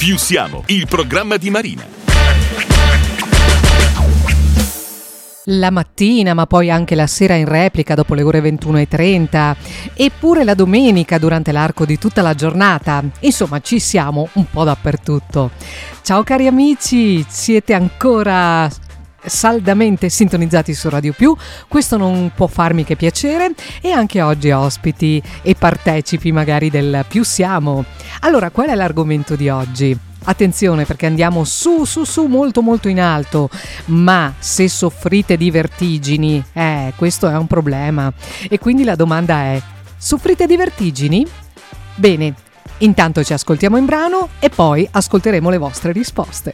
Più siamo, il programma di Marina. La mattina, ma poi anche la sera in replica dopo le ore 21:30, eppure la domenica durante l'arco di tutta la giornata. Insomma, ci siamo un po' dappertutto. Ciao cari amici, siete ancora saldamente sintonizzati su Radio Più, questo non può farmi che piacere, e anche oggi ospiti e partecipi magari del Più siamo. Allora, qual è l'argomento di oggi? Attenzione, perché andiamo su molto molto in alto, ma se soffrite di vertigini, questo è un problema. E quindi la domanda è: soffrite di vertigini? Bene, intanto ci ascoltiamo in brano e poi ascolteremo le vostre risposte.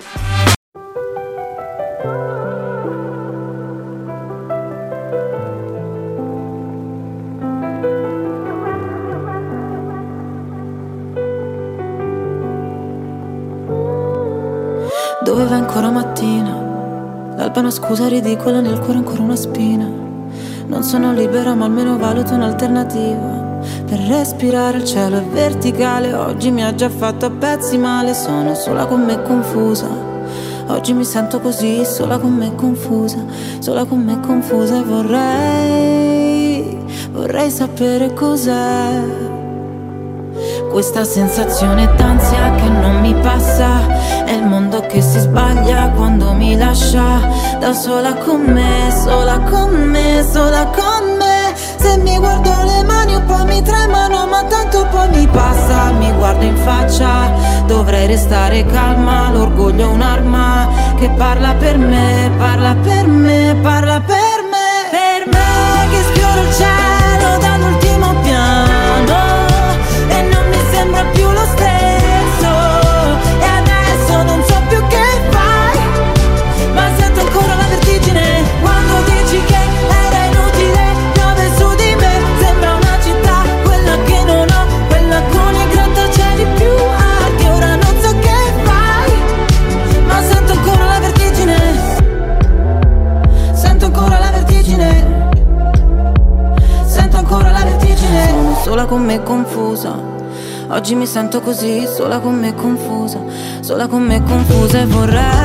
Dove va ancora mattina? L'alba è una scusa ridicola, nel cuore ancora una spina. Non sono libera ma almeno valuto un'alternativa. Per respirare il cielo è verticale. Oggi mi ha già fatto a pezzi male. Sono sola con me confusa. Oggi mi sento così, sola con me confusa. Sola con me confusa e vorrei sapere cos'è questa sensazione d'ansia che non mi passa. È il mondo che si sbaglia quando mi lascia da sola con me, sola con me, sola con me. Se mi guardo le mani un po' mi tremano, ma tanto poi mi passa. Mi guardo in faccia, dovrei restare calma. L'orgoglio è un'arma che parla per me, parla per me, parla per me. Per me che sfioro il cielo dall'ultimo piano e non mi sembra più lo stesso. E adesso non so più che fai, ma sento ancora la vertigine quando dici che era inutile. Piove su di me, sembra una città, quella che non ho, quella con i grattacieli più alti. Ora non so che fai, ma sento ancora la vertigine. Sento ancora la vertigine. Sento ancora la vertigine. Sono sola con me confusa. Oggi mi sento così, sola con me confusa. Sola con me confusa e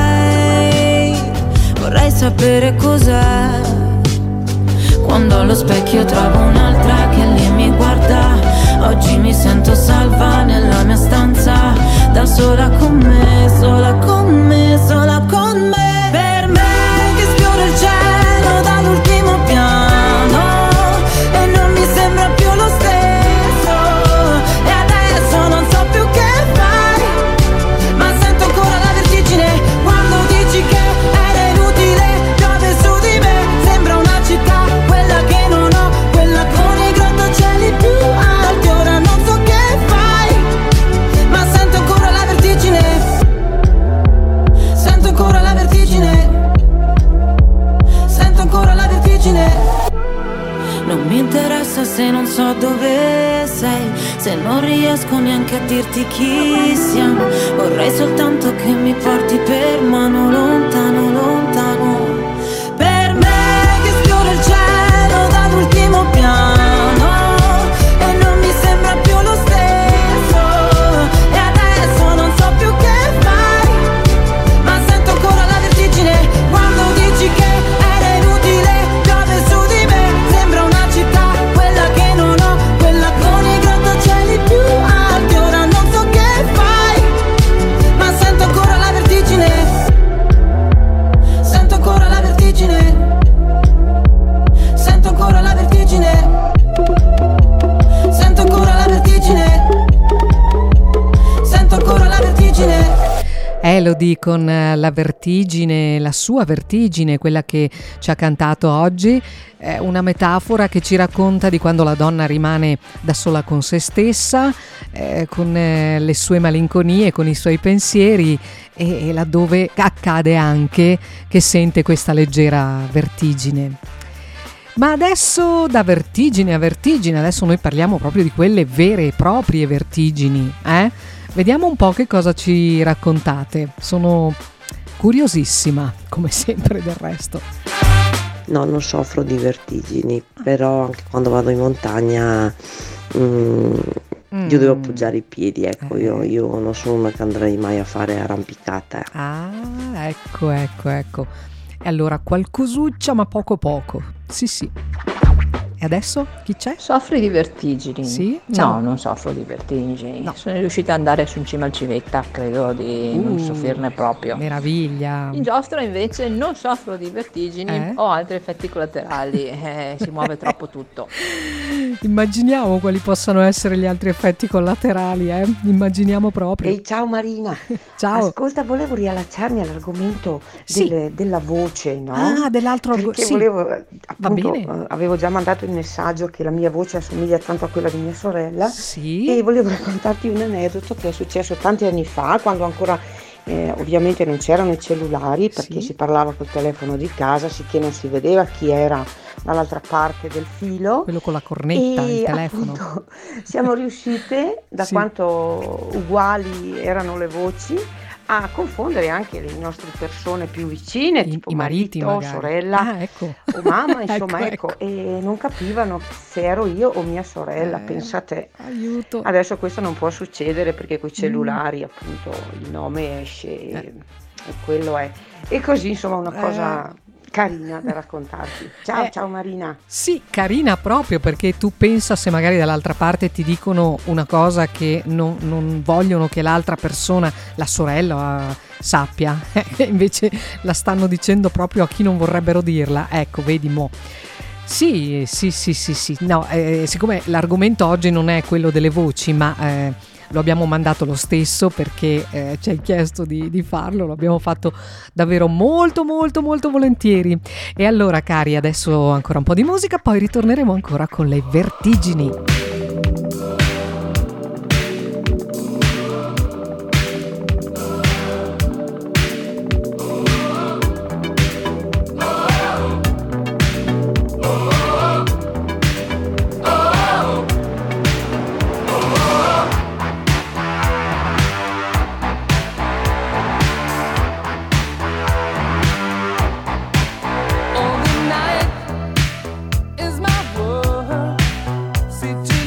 vorrei sapere cos'è quando allo specchio trovo un'altra che lì mi guarda. Oggi mi sento salva nella mia stanza, da sola con me, sola con me, sola con me. Per me che sfiora il cielo dall'ultimo piano e non mi sembra più lo stesso. E adesso non so più che fai, ma sento ancora la vertigine quando dici che era inutile. Piove su di me, sembra una città, quella che non ho, quella con i grattacieli più alti. Ora non so che fai, ma sento ancora la vertigine. Sento ancora la vertigine. Sento ancora la vertigine. Non mi interessa se non so dove sei, se non riesco neanche a dirti chi siamo. Vorrei soltanto che mi porti per mano lontano, lontano. Per me che sfiora il cielo dall'ultimo piano e non mi sembra più lo stesso. E adesso non so più che fai, ma sento ancora la vertigine quando dici che era inutile. Piove su di me, sembra una città, quella che non ho, quella con i grattacieli più alti. Ora non so che fai, ma sento ancora la vertigine. Sento ancora la vertigine. Sento ancora la vertigine. Sento ancora la vertigine. Sento ancora la vertigine. Elodie con la vertigine, la sua vertigine, quella che ci ha cantato oggi, è una metafora che ci racconta di quando la donna rimane da sola con se stessa, con le sue malinconie, con i suoi pensieri, e laddove accade anche che sente questa leggera vertigine. Ma adesso da vertigine a vertigine, adesso noi parliamo proprio di quelle vere e proprie vertigini, Vediamo un po' che cosa ci raccontate. Sono curiosissima, come sempre del resto. No, non soffro di vertigini, però anche quando vado in montagna Io devo appoggiare i piedi, ecco, io non sono una che andrei mai a fare arrampicata. Ah, ecco. E allora qualcosuccia, ma poco. Sì. E adesso chi c'è? Soffri di vertigini? Sì? No, non soffro di vertigini. No. Sono riuscita ad andare su in cima al Civetta, credo di non soffrirne proprio. Meraviglia. In giostra invece non soffro di vertigini, ho altri effetti collaterali, si muove troppo tutto. Immaginiamo quali possano essere gli altri effetti collaterali, Immaginiamo proprio. Ehi, ciao Marina. Ciao. Ascolta, volevo riallacciarmi all'argomento della voce, no? Ah, dell'altro Perché sì. volevo, Va appunto, bene. avevo già mandato il messaggio che la mia voce assomiglia tanto a quella di mia sorella. Sì. E volevo raccontarti un aneddoto che è successo tanti anni fa, quando ancora ovviamente non c'erano i cellulari, perché si parlava col telefono di casa, sicché non si vedeva chi era dall'altra parte del filo. Quello con la cornetta, e il telefono. Appunto, siamo riuscite, da quanto uguali erano le voci, a confondere anche le nostre persone più vicine, tipo i mariti marito, magari. sorella Ecco. o mamma, insomma, ecco. e non capivano se ero io o mia sorella, pensa te. Aiuto. Adesso questo non può succedere perché con i cellulari appunto il nome esce e quello è. E così insomma una cosa carina da raccontarti. Ciao Marina. Sì, carina proprio, perché tu pensa se magari dall'altra parte ti dicono una cosa che non vogliono che l'altra persona, la sorella, sappia, invece la stanno dicendo proprio a chi non vorrebbero dirla. Ecco, vedi mo'. Sì. No, siccome l'argomento oggi non è quello delle voci, ma lo abbiamo mandato lo stesso perché ci hai chiesto di farlo, lo abbiamo fatto davvero molto volentieri. E allora cari, adesso ancora un po' di musica, poi ritorneremo ancora con le vertigini. Is my world, sitting